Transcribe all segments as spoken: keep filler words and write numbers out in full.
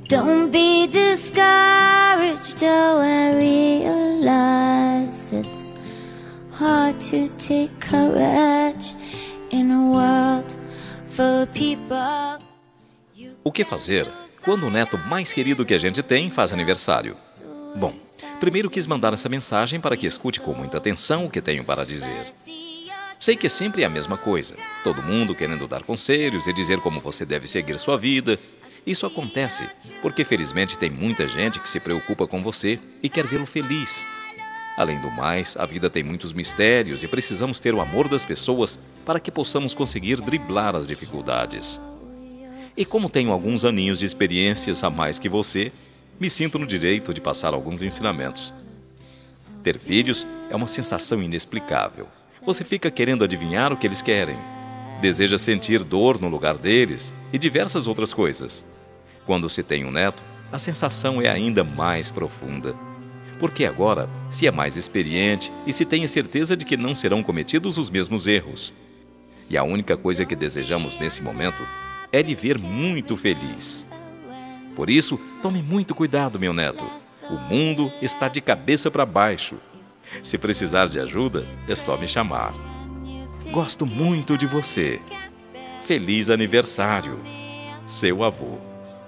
Don't be discouraged, though I realize it's hard to take courage in a world full of people. O que fazer quando o neto mais querido que a gente tem faz aniversário? Bom, primeiro quis mandar essa mensagem para que escute com muita atenção o que tenho para dizer. Sei que sempre é a mesma coisa, todo mundo querendo dar conselhos e dizer como você deve seguir sua vida. Isso acontece porque felizmente tem muita gente que se preocupa com você e quer vê-lo feliz. Além do mais, a vida tem muitos mistérios e precisamos ter o amor das pessoas para que possamos conseguir driblar as dificuldades. E como tenho alguns aninhos de experiências a mais que você, me sinto no direito de passar alguns ensinamentos. Ter filhos é uma sensação inexplicável. Você fica querendo adivinhar o que eles querem. Deseja sentir dor no lugar deles e diversas outras coisas. Quando se tem um neto, a sensação é ainda mais profunda. Porque agora se é mais experiente e se tem a certeza de que não serão cometidos os mesmos erros. E a única coisa que desejamos nesse momento é lhe ver muito feliz. Por isso, tome muito cuidado, meu neto. O mundo está de cabeça para baixo. Se precisar de ajuda, é só me chamar. Gosto muito de você. Feliz aniversário, seu avô.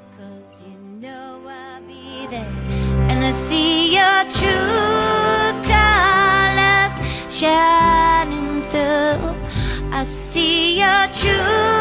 And I see your true colors shining through. I see your true